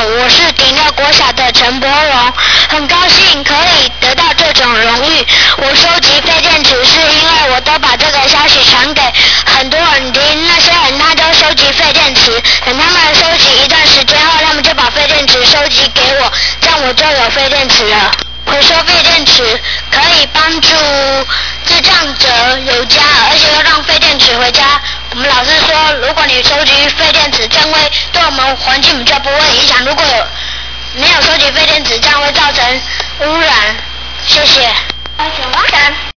我是顶乐国小的陈柏荣，很高兴可以得到这种荣誉。我收集废电池是因为我都把这个消息传给很多人听，那些人他都收集废电池，等他们收集一段时间后，他们就把废电池收集给我，这样我就有废电池了。回收废电池可以帮助智障者有家，而且又让废电池回家。我们老师说，如果你收集废电池，这样会对我们环境比较不会影响。如果没有收集废电池，这样会造成污染。谢谢。